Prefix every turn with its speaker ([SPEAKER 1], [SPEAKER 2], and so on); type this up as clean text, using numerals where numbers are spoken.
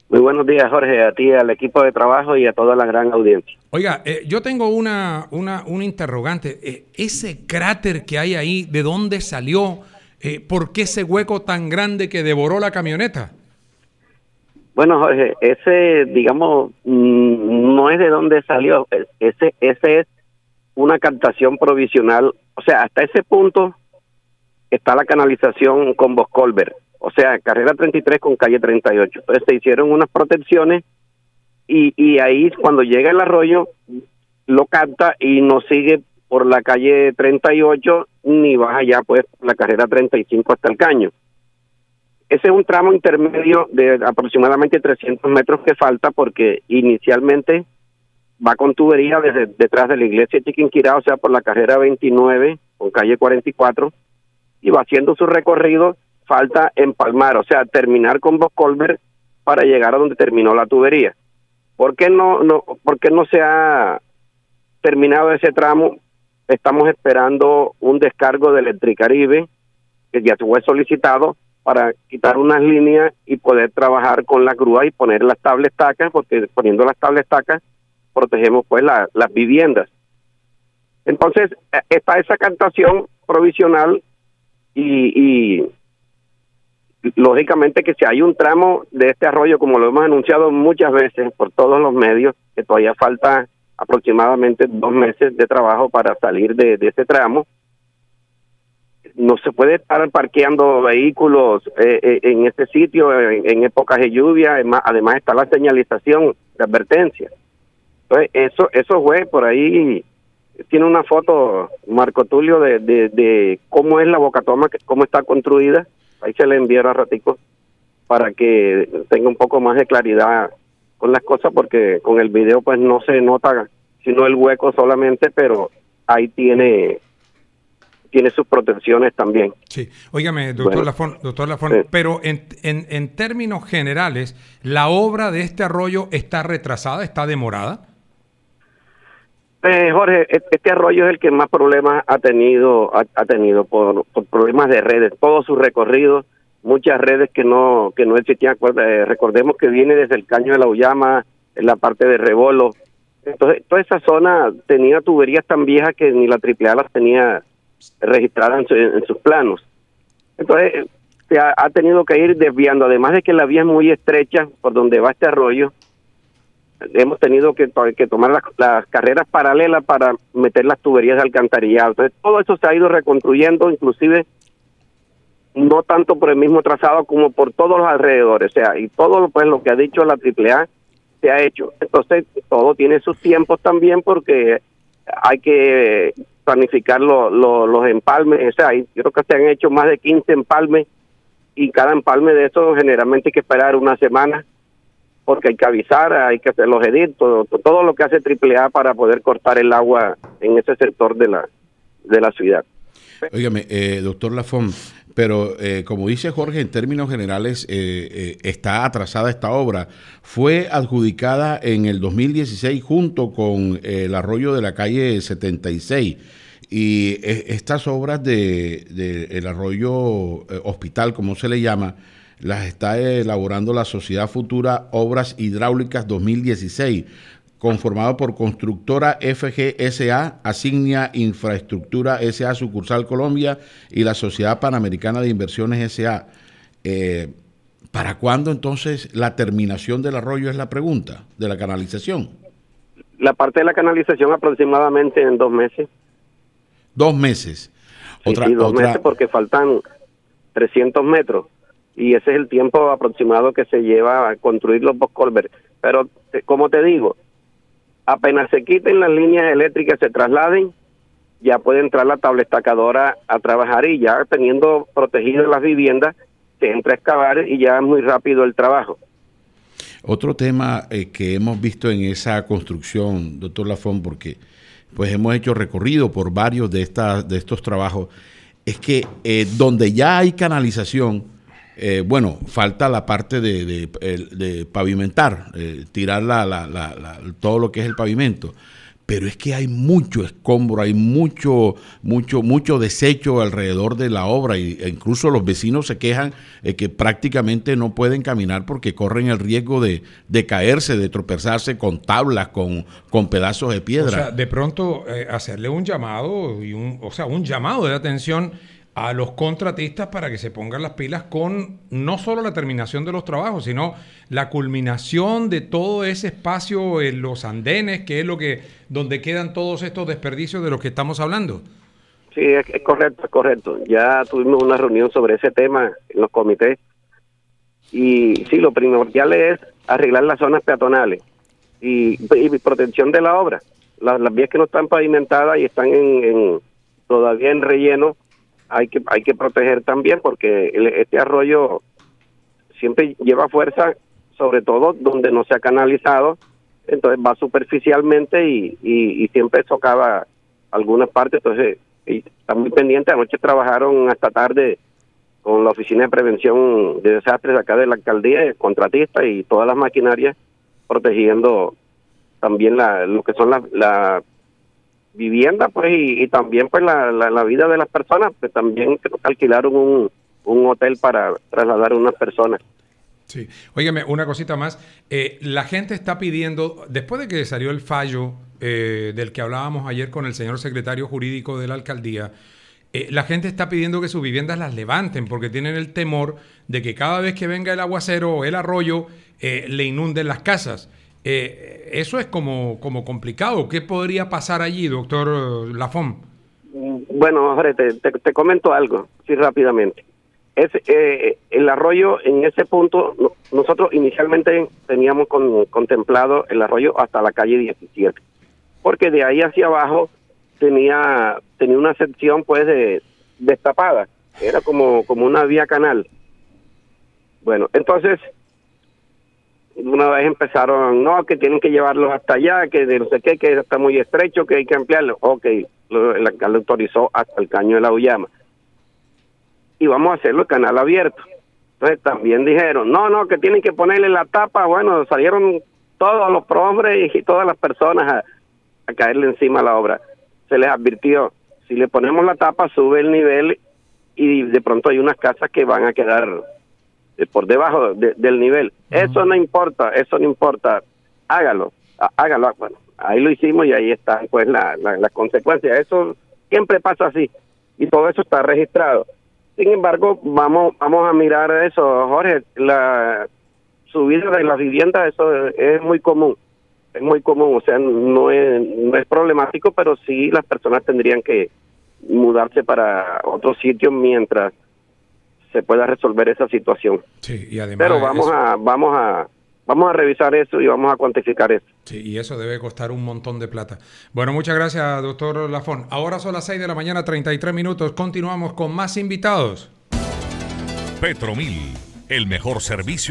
[SPEAKER 1] Muy buenos días, Jorge, a ti, al equipo de trabajo y a toda la gran audiencia.
[SPEAKER 2] Oiga, yo tengo una interrogante. Ese cráter que hay ahí, ¿de dónde salió? ¿Por qué ese hueco tan grande que devoró la camioneta?
[SPEAKER 1] Bueno, Jorge, ese, digamos, no es de dónde salió. Ese es una captación provisional. O sea, hasta ese punto está la canalización con Boscolver. O sea, carrera 33 con calle 38. Entonces se hicieron unas protecciones y ahí cuando llega el arroyo lo capta y no sigue por la calle 38 ni baja ya pues la carrera 35 hasta el caño. Ese es un tramo intermedio de aproximadamente 300 metros que falta porque inicialmente va con tubería desde detrás de la iglesia de Chiquinquirá, o sea, por la carrera 29 con calle 44 y va haciendo su recorrido. Falta empalmar, o sea, terminar con Boscolver para llegar a donde terminó la tubería. ¿Por qué no se ha terminado ese tramo? Estamos esperando un descargo de Electricaribe, que ya fue solicitado, para quitar unas líneas y poder trabajar con la grúa y poner las tablas tacas, porque poniendo las tablas tacas protegemos pues las viviendas. Entonces, está esa captación provisional y lógicamente que si hay un tramo de este arroyo, como lo hemos anunciado muchas veces por todos los medios, que todavía falta aproximadamente 2 meses de trabajo para salir de ese tramo, no se puede estar parqueando vehículos en este sitio en épocas de lluvia. Además está la señalización de advertencia. Entonces eso fue por ahí. Tiene una foto Marco Tulio de cómo es la bocatoma, cómo está construida. Ahí se le enviará a ratico para que tenga un poco más de claridad con las cosas, porque con el video pues no se nota sino el hueco solamente, pero ahí tiene sus protecciones también.
[SPEAKER 2] Sí, óigame, doctor Lafón, sí. Pero en términos generales, ¿la obra de este arroyo está retrasada, está demorada?
[SPEAKER 1] Jorge, este arroyo es el que más problemas ha tenido por problemas de redes, todo su recorrido, muchas redes que no existían. Recordemos que viene desde el Caño de la Ullama, en la parte de Rebolo. Entonces, toda esa zona tenía tuberías tan viejas que ni la AAA las tenía registradas en sus planos. Entonces, se ha tenido que ir desviando, además de que la vía es muy estrecha por donde va este arroyo. Hemos tenido que tomar las carreras paralelas para meter las tuberías de alcantarillado. Entonces, todo eso se ha ido reconstruyendo, inclusive no tanto por el mismo trazado como por todos los alrededores. O sea, y todo pues lo que ha dicho la AAA se ha hecho. Entonces, todo tiene sus tiempos también, porque hay que planificar los empalmes. O sea, yo creo que se han hecho más de 15 empalmes y cada empalme de esos generalmente hay que esperar una semana, porque hay que avisar, hay que hacer los edits, todo lo que hace AAA para poder cortar el agua en ese sector de la ciudad.
[SPEAKER 3] Óigame, doctor Lafón, pero como dice Jorge, en términos generales está atrasada esta obra. Fue adjudicada en el 2016 junto con el arroyo de la calle 76. Y estas obras de el arroyo hospital, como se le llama, las está elaborando la Sociedad Futura Obras Hidráulicas 2016, conformado por Constructora FGSA, Asignia Infraestructura SA, Sucursal Colombia, y la Sociedad Panamericana de Inversiones SA. ¿Para cuándo entonces la terminación del arroyo es la pregunta, de la canalización?
[SPEAKER 1] La parte de la canalización aproximadamente en 2 meses.
[SPEAKER 3] 2 meses.
[SPEAKER 1] Sí, 2 meses porque faltan 300 metros. Y ese es el tiempo aproximado que se lleva a construir los Boscolver. Pero, como te digo, apenas se quiten las líneas eléctricas, se trasladen, ya puede entrar la tabla estacadora a trabajar, y ya teniendo protegidas las viviendas, se entra a excavar y ya es muy rápido el trabajo.
[SPEAKER 3] Otro tema que hemos visto en esa construcción, doctor Lafón, porque pues hemos hecho recorrido por varios de estos trabajos, es que donde ya hay canalización, falta la parte de pavimentar, tirar todo lo que es el pavimento. pero es que hay mucho escombro, hay mucho desecho alrededor de la obra e incluso los vecinos se quejan que prácticamente no pueden caminar porque corren el riesgo de caerse, de tropezarse con tablas, con pedazos de piedra.
[SPEAKER 2] O sea, de pronto hacerle un llamado un llamado de atención a los contratistas para que se pongan las pilas con no solo la terminación de los trabajos, sino la culminación de todo ese espacio en los andenes, que es donde quedan todos estos desperdicios de los que estamos hablando.
[SPEAKER 1] Sí, es correcto. Ya tuvimos una reunión sobre ese tema en los comités y sí, lo primordial es arreglar las zonas peatonales y protección de la obra. Las vías que no están pavimentadas y están todavía en relleno, hay que proteger también porque este arroyo siempre lleva fuerza, sobre todo donde no se ha canalizado, entonces va superficialmente y siempre socava algunas partes, entonces está muy pendiente. Anoche trabajaron hasta tarde con la Oficina de Prevención de Desastres acá de la Alcaldía, el contratista y todas las maquinarias, protegiendo también lo que son la vivienda, pues, y también pues la vida de las personas, pues también creo que alquilaron un hotel para trasladar a unas personas.
[SPEAKER 2] Sí. Óigame, una cosita más. La gente está pidiendo, después de que salió el fallo del que hablábamos ayer con el señor secretario jurídico de la alcaldía, la gente está pidiendo que sus viviendas las levanten porque tienen el temor de que cada vez que venga el aguacero o el arroyo le inunden las casas. Eso es como complicado. ¿Qué podría pasar allí, doctor Lafón?
[SPEAKER 1] Bueno, Jorge, te comento algo, sí, rápidamente. El arroyo en ese punto, nosotros inicialmente teníamos contemplado el arroyo hasta la calle 17, porque de ahí hacia abajo tenía una sección pues destapada, era como una vía canal. Bueno, entonces una vez empezaron, no, que tienen que llevarlos hasta allá, que de no sé qué, que está muy estrecho, que hay que ampliarlo. Ok, el alcalde autorizó hasta el caño de la Uyama. Y vamos a hacerlo el canal abierto. Entonces también dijeron, no, que tienen que ponerle la tapa. Bueno, salieron todos los prohombres y todas las personas a caerle encima a la obra. Se les advirtió, si le ponemos la tapa sube el nivel y de pronto hay unas casas que van a quedar por debajo del nivel. Eso no importa, hágalo. Bueno, ahí lo hicimos y ahí está pues la consecuencia. Eso siempre pasa así y todo eso está registrado. Sin embargo, vamos a mirar eso, Jorge, la subida de las viviendas, eso es muy común, o sea, no es problemático, pero sí las personas tendrían que mudarse para otros sitios mientras se pueda resolver esa situación.
[SPEAKER 2] Sí, y además
[SPEAKER 1] pero vamos a revisar eso y vamos a cuantificar eso.
[SPEAKER 2] Sí, y eso debe costar un montón de plata. Bueno, muchas gracias, doctor Lafón. Ahora son las 6 de la mañana, 33 minutos. Continuamos con más invitados.
[SPEAKER 4] Petromil, el mejor servicio.